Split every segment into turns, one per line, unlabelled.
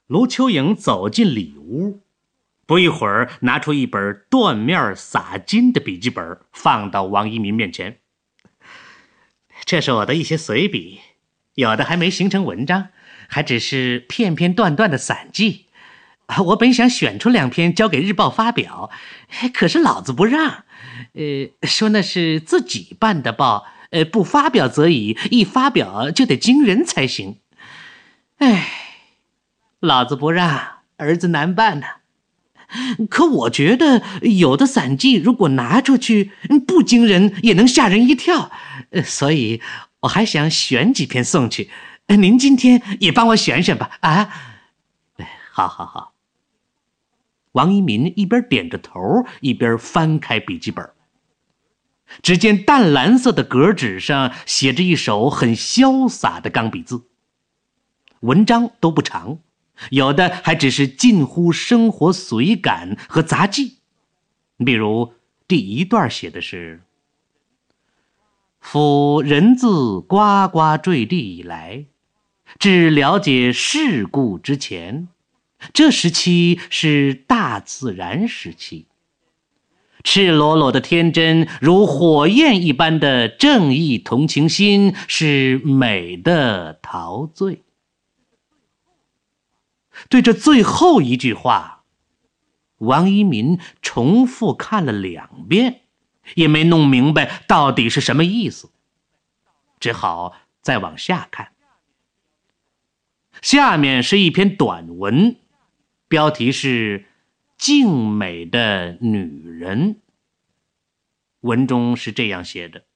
卢秋影走进里屋，不一会儿拿出一本缎面撒金的笔记本，放到王一民面前。这是我的一些随笔，有的还没形成文章，还只是片片段段的散记。我本想选出2篇交给日报发表，可是老子不让，说那是自己办的报，不发表则已，一发表就得惊人才行。老子不让，儿子难办呢。可我觉得有的散记如果拿出去，不惊人也能吓人一跳，所以我还想选几篇送去。您今天也帮我选选吧。好。王一民一边点着头，一边翻开笔记本。只见淡蓝色的格纸上写着一手很潇洒的钢笔字，文章都不长，有的还只是近乎生活随感和杂记。比如第一段写的是：夫人自呱呱坠地以来，至了解世故之前，这时期是大自然时期，赤裸裸的天真如火焰一般的正义同情心是美的陶醉。对这最后一句话，王一民重复看了2遍，也没弄明白到底是什么意思，只好再往下看。下面是一篇短文，标题是静美的女人。文中是这样写的：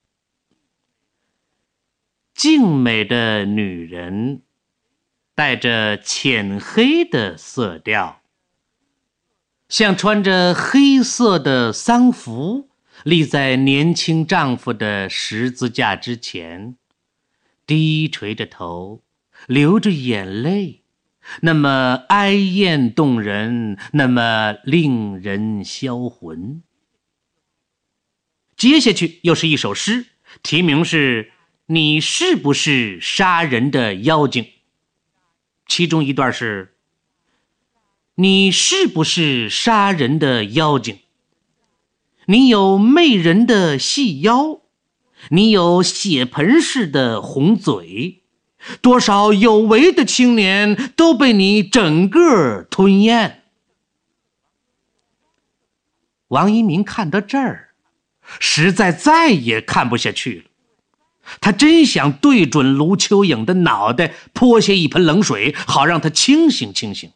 静美的女人带着浅黑的色调，像穿着黑色的丧服，立在年轻丈夫的十字架之前，低垂着头，流着眼泪，那么哀艳动人，那么令人销魂。接下去又是一首诗，题名是你是不是杀人的妖精？其中一段是：你是不是杀人的妖精？你有媚人的细腰，你有血盆似的红嘴，多少有为的青年都被你整个吞咽。王一民看到这儿，实在再也看不下去了。他真想对准卢秋影的脑袋泼下一盆冷水，好让他清醒清醒。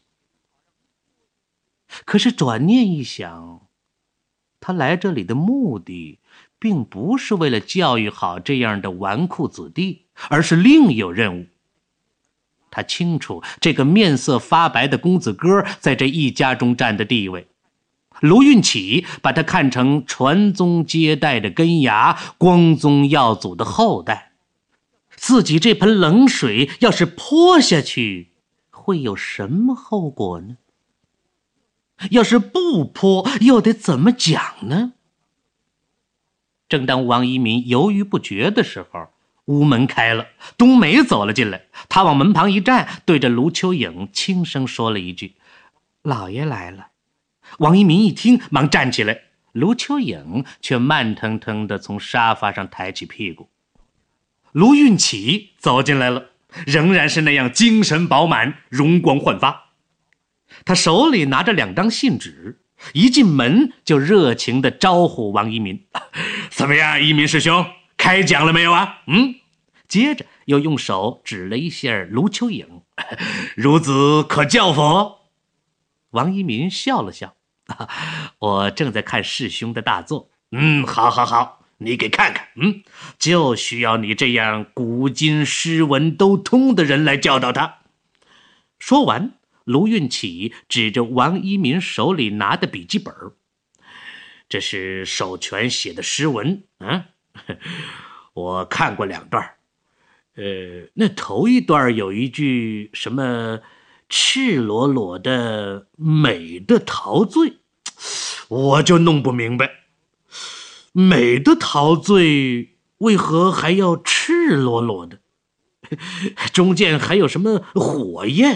可是转念一想，他来这里的目的并不是为了教育好这样的纨绔子弟，而是另有任务。他清楚这个面色发白的公子哥在这一家中占的地位，卢运起把他看成传宗接代的根芽，光宗耀祖的后代。自己这盆冷水要是泼下去，会有什么后果呢？要是不泼，又得怎么讲呢？正当王一民犹豫不决的时候，屋门开了，冬梅走了进来。他往门旁一站，对着卢秋影轻声说了一句：老爷来了。王一民一听，忙站起来，卢秋影却慢腾腾地从沙发上抬起屁股。卢运起走进来了，仍然是那样精神饱满，容光焕发。他手里拿着2张信纸，一进门就热情地招呼王一民：怎么样，一民师兄，开讲了没有啊？接着又用手指了一下卢秋影：孺子可教否？王一民笑了笑：我正在看师兄的大作。好，你给看看。就需要你这样古今诗文都通的人来教导他。说完，卢运起指着王一民手里拿的笔记本：这是手拳写的诗文我看过2段。那头一段有一句什么赤裸裸的美的陶醉，我就弄不明白，美的陶醉为何还要赤裸裸的？中间还有什么火焰？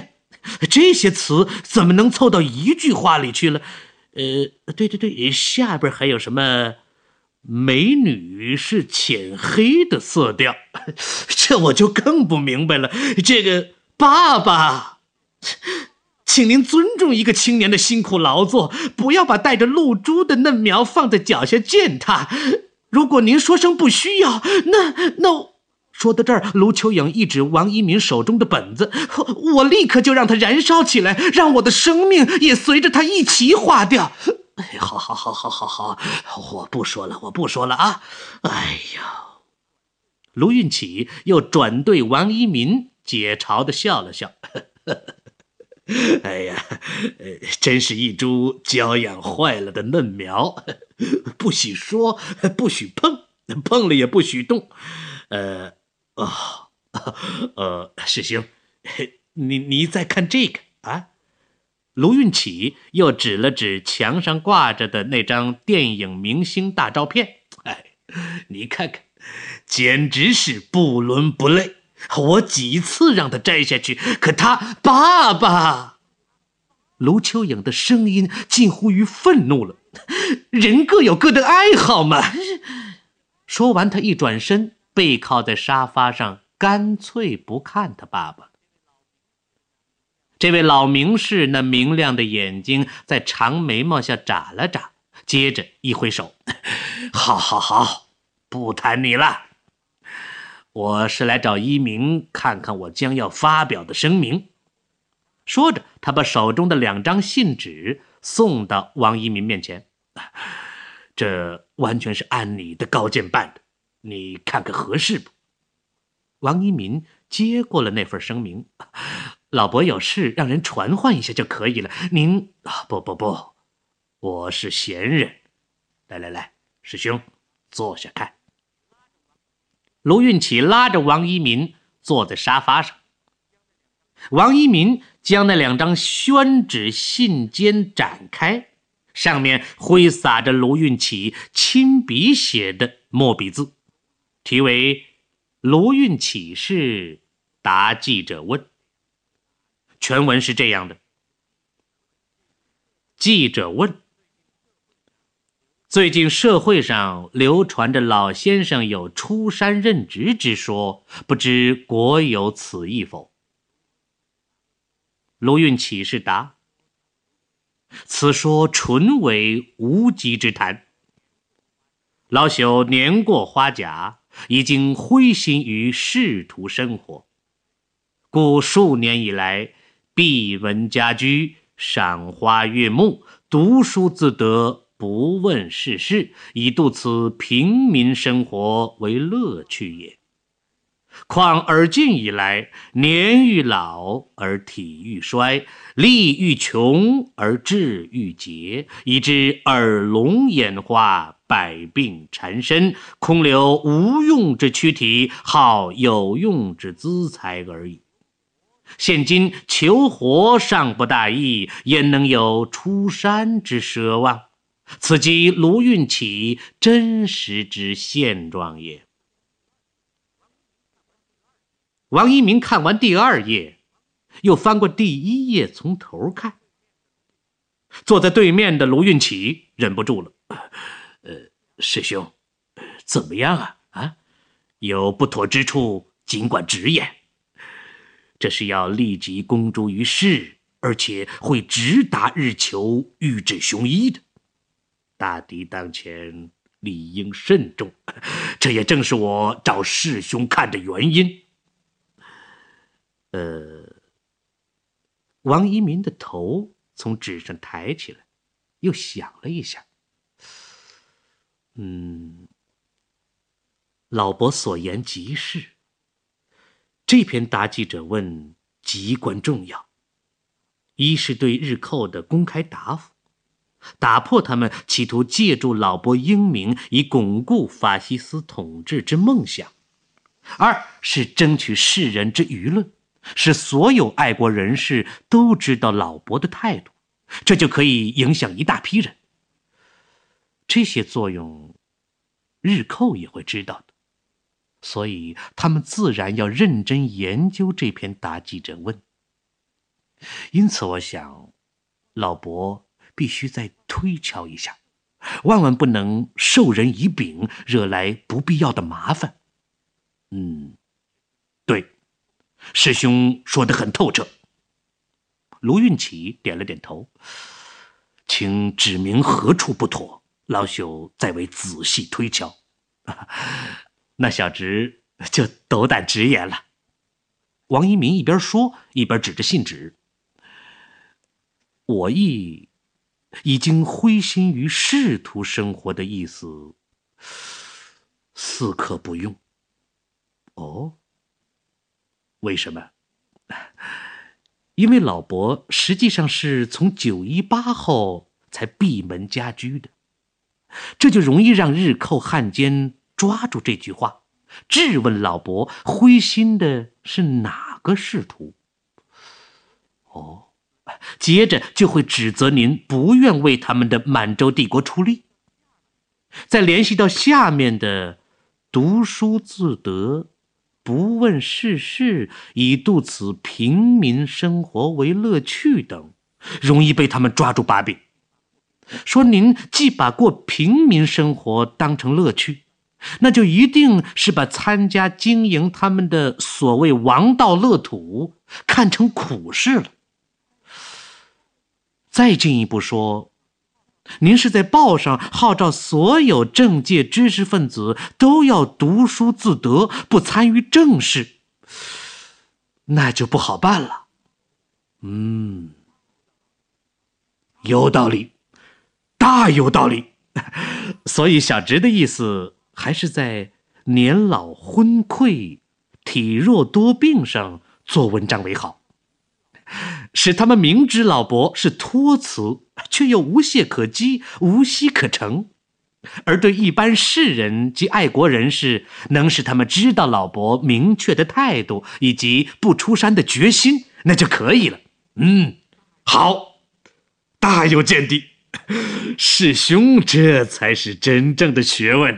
这些词怎么能凑到一句话里去了？对，下边还有什么？美女是浅黑的色调，这我就更不明白了。这个爸爸，请您尊重一个青年的辛苦劳作，不要把带着露珠的嫩苗放在脚下践踏。如果您说声不需要，那说到这儿，卢秋影一指王一民手中的本子，我立刻就让它燃烧起来，让我的生命也随着它一起化掉。好，我不说了啊！哎呀，卢运起又转对王一民解嘲地笑了笑。哎呀，真是一株娇养坏了的嫩苗，不许说，不许碰，碰了也不许动。师兄，你再看这个啊？卢运起又指了指墙上挂着的那张电影明星大照片，你看看，简直是不伦不类。我几次让他摘下去，可他爸爸……卢秋影的声音近乎于愤怒了。人各有各的爱好嘛。说完，他一转身，背靠在沙发上，干脆不看他爸爸。这位老名士那明亮的眼睛在长眉毛下眨了眨，接着一挥手：好，不谈你了。我是来找一鸣看看我将要发表的声明。说着，他把手中的2张信纸送到王一鸣面前。这完全是按你的高见办的，你看看合适不？王一鸣接过了那份声明。老伯有事让人传唤一下就可以了。您不，我是闲人。来，师兄，坐下看。卢运起拉着王一民坐在沙发上，王一民将那2张宣纸信笺展开，上面挥洒着卢运起亲笔写的墨笔字，题为卢运起是答记者问。全文是这样的：记者问，最近社会上流传着老先生有出山任职之说，不知国有此意否？卢运起是答：此说纯为无稽之谈。老朽年过花甲，已经灰心于仕途生活，故数年以来闭门家居，赏花悦木，读书自得，不问世事，以度此平民生活为乐趣也。况而今以来，年愈老而体愈衰，力愈穷而志愈竭，以致耳聋眼花，百病缠身，空留无用之躯体，好有用之资财而已。现今求活尚不大易，焉能有出山之奢望？此即卢运起真实之现状也。王一鸣看完第2页，又翻过第1页，从头看。坐在对面的卢运起忍不住了：师兄，怎么样啊？有不妥之处，尽管直言。这是要立即公诸于世，而且会直达日求，欲治雄一的。大敌当前，理应慎重，这也正是我找师兄看的原因。王一民的头从纸上抬起来，又想了一下。老伯所言极是。这篇答记者问极关重要，一是对日寇的公开答复，打破他们企图借助老伯英名以巩固法西斯统治之梦想；二是争取世人之舆论，使所有爱国人士都知道老伯的态度，这就可以影响一大批人。这些作用，日寇也会知道的。所以他们自然要认真研究这篇答记者问。 因此我想，老伯必须再推敲一下，万万不能授人以柄，惹来不必要的麻烦。对，师兄说得很透彻。卢运起点了点头，请指明何处不妥，老朽再为仔细推敲。那小侄就斗胆直言了。王一民一边说一边指着信纸，我已经灰心于仕途生活的意思，似可不用。哦，为什么？因为老伯实际上是从918后才闭门家居的，这就容易让日寇汉奸抓住这句话，质问老伯灰心的是哪个仕途。接着就会指责您不愿为他们的满洲帝国出力。再联系到下面的读书自得，不问世事，以度此平民生活为乐趣等，容易被他们抓住把柄，说您既把过平民生活当成乐趣，那就一定是把参加经营他们的所谓王道乐土看成苦事了。再进一步说，您是在报上号召所有政界知识分子都要读书自得，不参与政事，那就不好办了。有道理，大有道理。所以小侄的意思还是在年老昏聩、体弱多病上做文章为好，使他们明知老伯是托辞，却又无懈可击，无隙可乘。而对一般世人及爱国人士，能使他们知道老伯明确的态度以及不出山的决心，那就可以了。好，大有见地。师兄这才是真正的学问。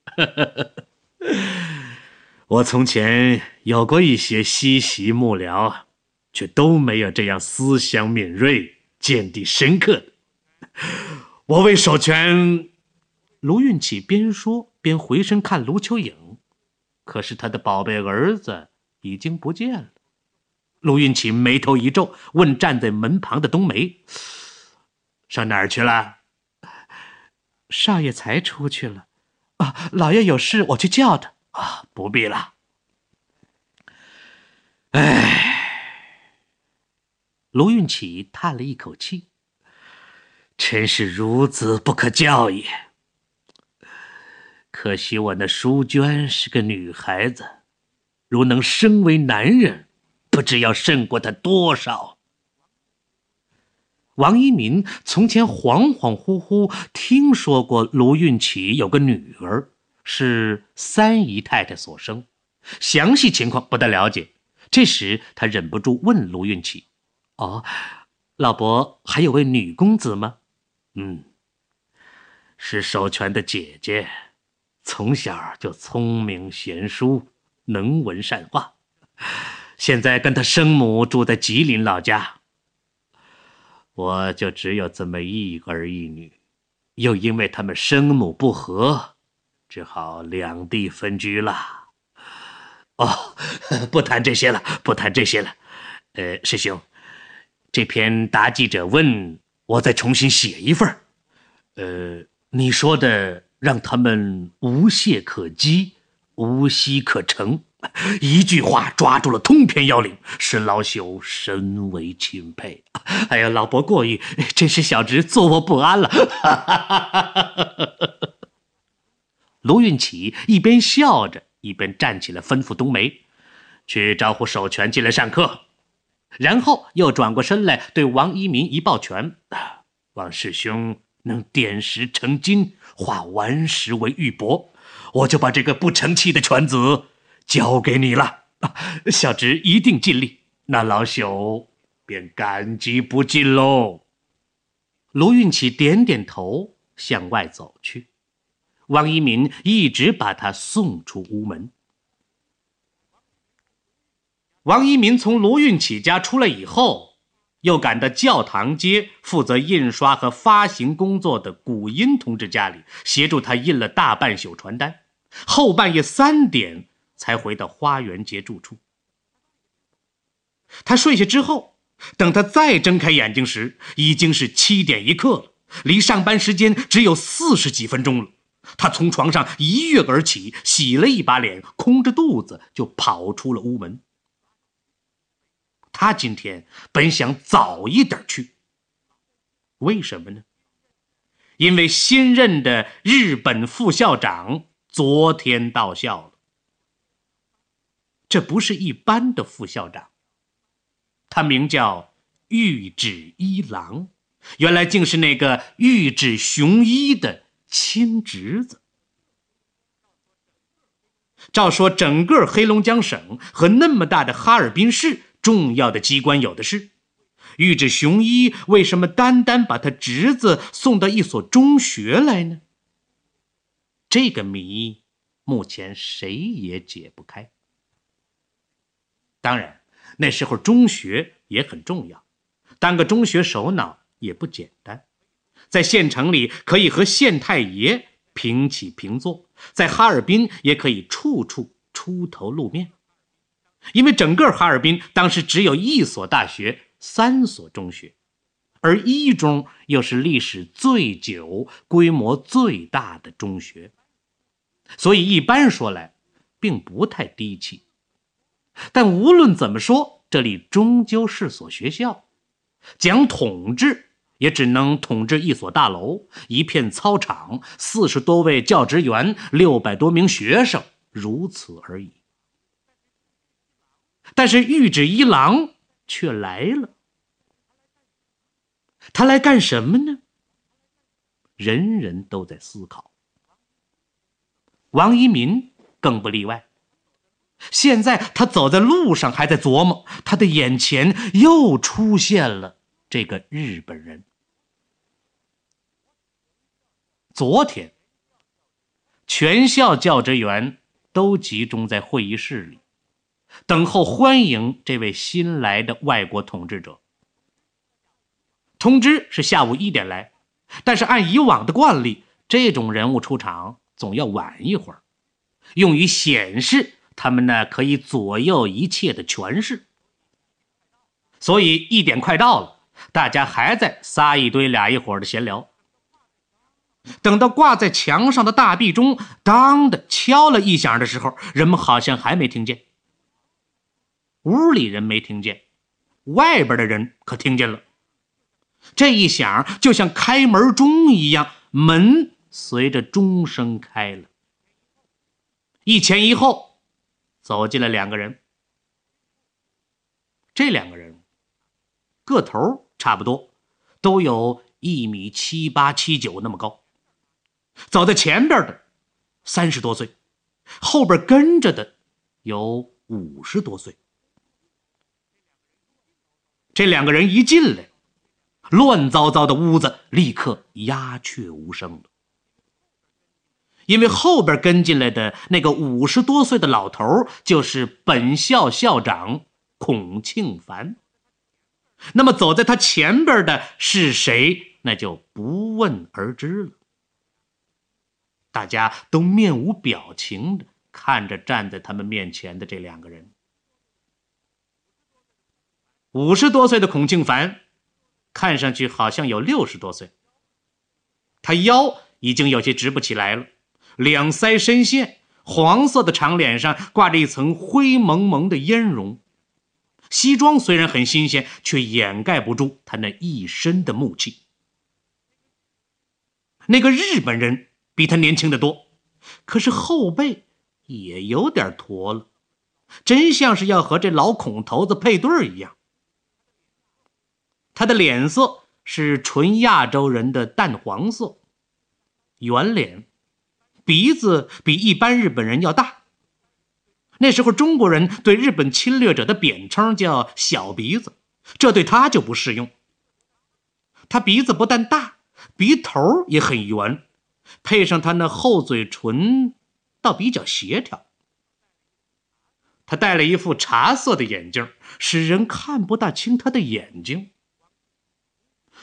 我从前有过一些西习幕僚，却都没有这样思想敏锐、见地深刻的。我为守全。卢运起边说边回身看卢秋影，可是他的宝贝儿子已经不见了。卢运起眉头一皱，问站在门旁的冬梅：上哪儿去了？少爷才出去了。老爷有事，我去叫他。不必了。卢运起叹了一口气，真是孺子不可教也。可惜我那淑娟是个女孩子，如能生为男人，不知要胜过她多少。王一民从前恍恍惚惚听说过卢运起有个女儿，是三姨太太所生，详细情况不大了解。这时他忍不住问卢运起：老伯还有位女公子吗？是守全的姐姐，从小就聪明贤淑，能文善化，现在跟她生母住在吉林老家。我就只有这么一儿一女，又因为他们生母不和，只好两地分居了。不谈这些了，不谈这些了。师兄，这篇答记者问，我再重新写一份。你说的让他们无懈可击，无隙可乘，一句话抓住了通篇要领，使老朽深为钦佩。哎呀，老伯过誉，真是小侄坐卧不安了。卢运起一边笑着，一边站起来吩咐冬梅去招呼守全进来上课，然后又转过身来对王一民一抱拳：王师兄能点石成金，化顽石为玉帛，我就把这个不成器的犬子交给你了。小侄一定尽力，那老朽便感激不尽喽。卢运起点点头，向外走去。王一民一直把他送出屋门。王一民从卢运起家出来以后， 又赶到教堂街负责印刷和发行工作的古音同志家里，协助他印了大半宿传单，后半夜3点才回到花园街住处。他睡下之后，等他再睁开眼睛时，已经是7点1刻了，离上班时间只有40几分钟了。他从床上一跃而起，洗了一把脸，空着肚子就跑出了屋门。他今天本想早一点去，为什么呢？因为新任的日本副校长昨天到校了。这不是一般的副校长，他名叫玉指一郎，原来竟是那个玉指雄一的亲侄子。照说整个黑龙江省和那么大的哈尔滨市，重要的机关有的是，玉指雄一为什么单单把他侄子送到一所中学来呢？这个谜目前谁也解不开。当然，那时候中学也很重要，当个中学首脑也不简单。在县城里可以和县太爷平起平坐，在哈尔滨也可以处处出头露面。因为整个哈尔滨当时只有1所大学，3所中学，而一中又是历史最久、规模最大的中学，所以一般说来并不太低气。但无论怎么说，这里终究是所学校，讲统治也只能统治1所大楼、1片操场、40多位教职员、600多名学生，如此而已。但是玉指一郎却来了。他来干什么呢？人人都在思考，王一民更不例外。现在他走在路上还在琢磨，他的眼前又出现了这个日本人。昨天，全校教职员都集中在会议室里，等候欢迎这位新来的外国统治者。通知是下午1点来，但是按以往的惯例，这种人物出场总要晚一会儿，用于显示他们呢可以左右一切的权势。所以1点快到了，大家还在撒一堆俩一伙的闲聊。等到挂在墙上的大壁钟当的敲了1响的时候，人们好像还没听见。屋里人没听见，外边的人可听见了。这一响就像开门钟一样，门随着钟声开了。一前一后走进了2个人。这2个人个头差不多，都有1.78米、1.79米那么高。走在前边的30多岁，后边跟着的有50多岁。这2个人一进来，乱糟糟的屋子立刻鸦雀无声了。因为后边跟进来的那个50多岁的老头就是本校校长孔庆凡。那么走在他前边的是谁，那就不问而知了。大家都面无表情地看着站在他们面前的这2个人。50多岁的孔庆凡看上去好像有60多岁，他腰已经有些直不起来了，两腮深陷，黄色的长脸上挂着一层灰蒙蒙的烟容。西装虽然很新鲜，却掩盖不住他那一身的木气。那个日本人比他年轻得多，可是后背也有点驼了，真像是要和这老孔头子配对一样。他的脸色是纯亚洲人的淡黄色，圆脸，鼻子比一般日本人要大。那时候中国人对日本侵略者的贬称叫小鼻子，这对他就不适用。他鼻子不但大，鼻头也很圆，配上他那厚嘴唇倒比较协调。他戴了一副茶色的眼镜，使人看不大清他的眼睛。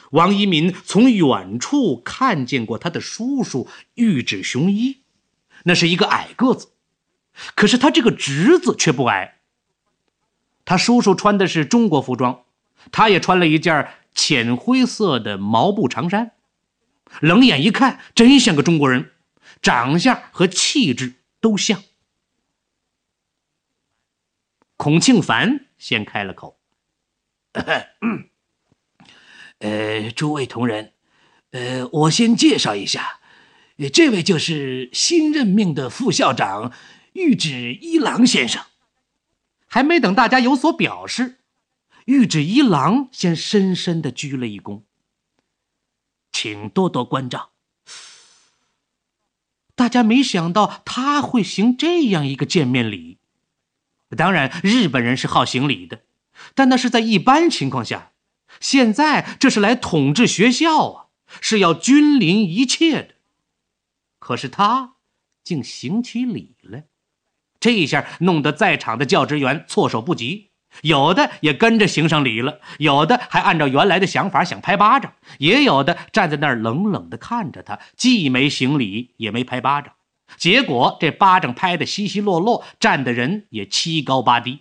王一民从远处看见过他的叔叔玉指雄一，那是一个矮个子，可是他这个侄子却不矮。他叔叔穿的是中国服装，他也穿了一件浅灰色的毛布长衫，冷眼一看真像个中国人，长相和气质都像。孔庆凡先开了口：
诸位同仁，我先介绍一下，这位就是新任命的副校长玉指一郎先生。
还没等大家有所表示，玉指一郎先深深地鞠了一躬：
请多多关照。
大家没想到他会行这样一个见面礼。当然，日本人是好行礼的，但那是在一般情况下。现在这是来统治学校啊，是要君临一切的。可是他竟行起礼来，这一下弄得在场的教职员措手不及，有的也跟着行上礼了，有的还按照原来的想法想拍巴掌，也有的站在那儿冷冷地看着他，既没行礼也没拍巴掌。结果这巴掌拍得稀稀落落，站的人也七高八低。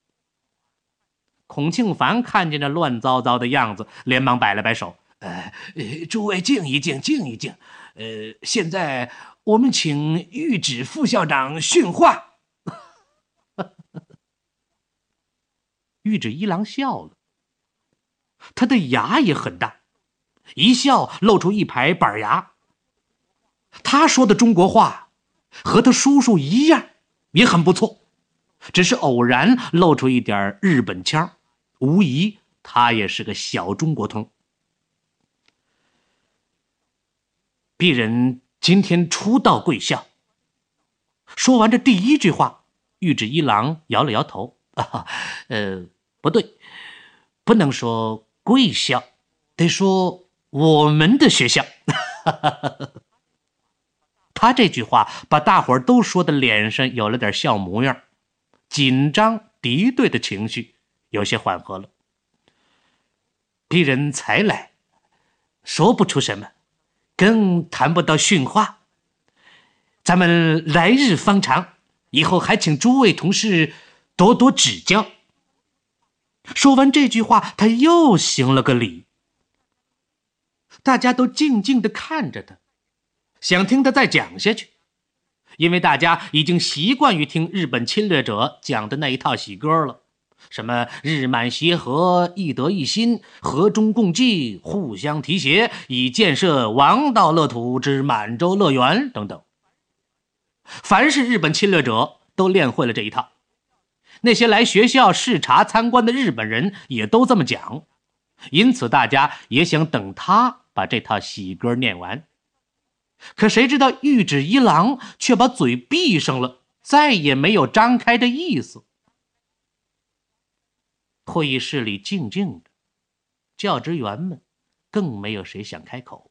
孔庆凡看见这乱糟糟的样子，连忙摆了摆手：
诸位静一静，静一静。现在我们请玉指副校长训话。
玉指一郎笑了，他的牙也很大，一笑露出一排板牙。他说的中国话和他叔叔一样，也很不错，只是偶然露出一点日本腔，无疑他也是个小中国通。鄙人今天初到贵校。说完这第一句话，玉指一郎摇了摇头：不对，不能说贵校，得说我们的学校。他这句话把大伙儿都说的脸上有了点笑模样，紧张敌对的情绪有些缓和了。鄙人才来，说不出什么，更谈不到训话。咱们来日方长，以后还请诸位同事多多指教。说完这句话，他又行了个礼。大家都静静地看着他，想听他再讲下去，因为大家已经习惯于听日本侵略者讲的那一套喜歌了，什么日满协和，一德一心，和衷共济，互相提携，以建设王道乐土之满洲乐园等等。凡是日本侵略者都练会了这一套，那些来学校视察参观的日本人也都这么讲，因此大家也想等他把这套喜歌念完。可谁知道玉指一郎却把嘴闭上了，再也没有张开的意思。会议室里静静的，教职员们更没有谁想开口。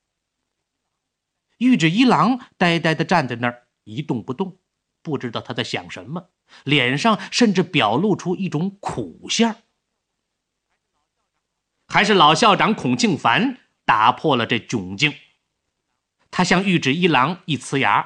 玉指一郎呆呆地站在那儿一动不动，不知道他在想什么，脸上甚至表露出一种苦相。还是老校长孔庆凡打破了这窘境，他向玉指一郎一呲牙：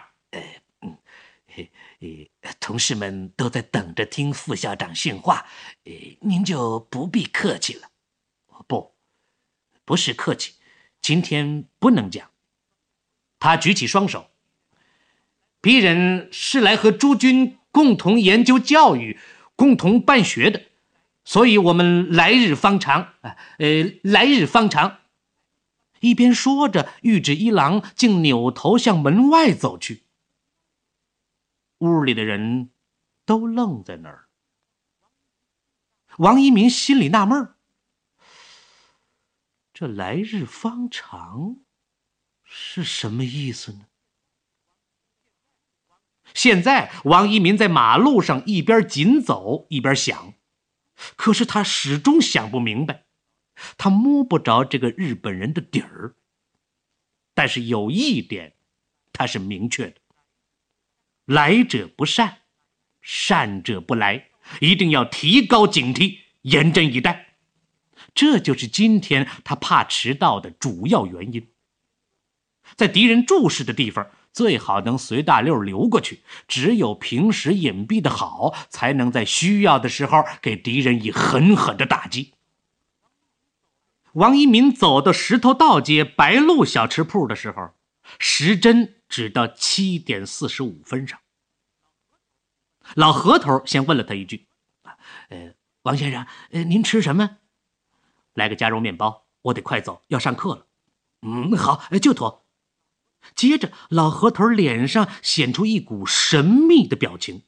同事们都在等着听副校长训话，您就不必客气了。
不是客气，今天不能讲。他举起双手：鄙人是来和诸君共同研究教育，共同办学的，所以我们来日方长，来日方长。一边说着，玉指一郎竟扭头向门外走去。屋里的人都愣在那儿。王一民心里纳闷，这来日方长是什么意思呢？现在王一民在马路上一边紧走一边想，可是他始终想不明白，他摸不着这个日本人的底儿。但是有一点他是明确的：来者不善，善者不来，一定要提高警惕，严阵以待。 这就是今天他怕迟到的主要原因。在敌人注视的地方，最好能随大溜溜过去，只有平时隐蔽的好，才能在需要的时候给敌人以狠狠的打击。王一民走到石头道街白鹿小吃铺的时候，时针指到7点45分上。老何头先问了他一句：王先生，您吃什么？来个加肉面包，我得快走，要上课了。好，就妥。接着老何头脸上显出一股神秘的表情。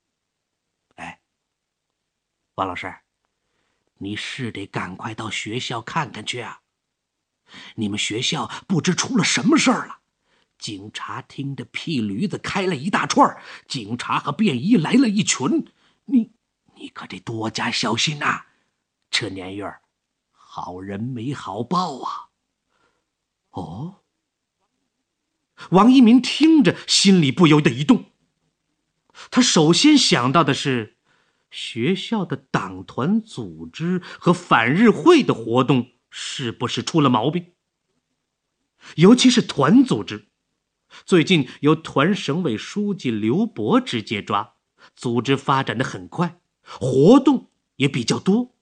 王老师，你是得赶快到学校看看去啊！你们学校不知出了什么事儿了，警察厅的屁驴子开了一大串，警察和便衣来了一群，你可得多加小心啊！这年月好人没好报啊！哦，王一民听着心里不由得一动，他首先想到的是学校的党团组织和反日会的活动是不是出了毛病？尤其是团组织，最近由团省委书记刘伯直接抓，组织发展得很快，活动也比较多，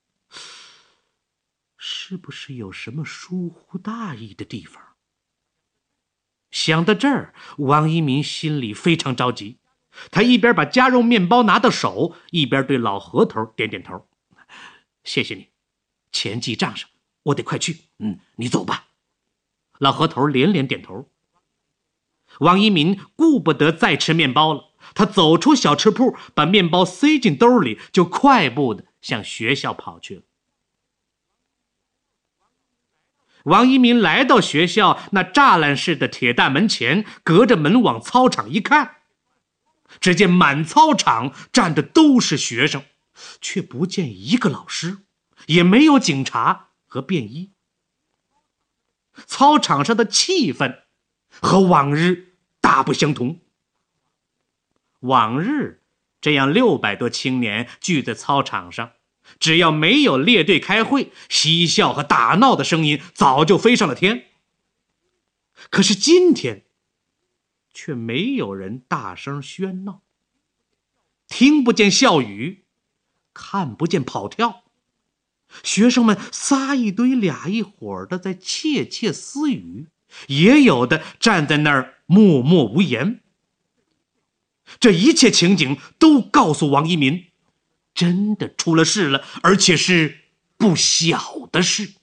是不是有什么疏忽大意的地方？想到这儿，王一民心里非常着急，他一边把加肉面包拿到手，一边对老何头点点头：谢谢你，钱记账上，我得快去。你走吧。老何头连连点头。王一民顾不得再吃面包了，他走出小吃铺，把面包塞进兜里，就快步的向学校跑去了。王一民来到学校那栅栏式的铁大门前，隔着门往操场一看，只见满操场站的都是学生，却不见一个老师，也没有警察和便衣。操场上的气氛和往日大不相同。往日这样600多青年聚在操场上，只要没有列队开会，嬉笑和打闹的声音早就飞上了天。可是今天却没有人大声喧闹，听不见笑语，看不见跑跳，学生们仨一堆俩一伙的在窃窃私语，也有的站在那儿默默无言。这一切情景都告诉王一民，真的出了事了，而且是不小的事。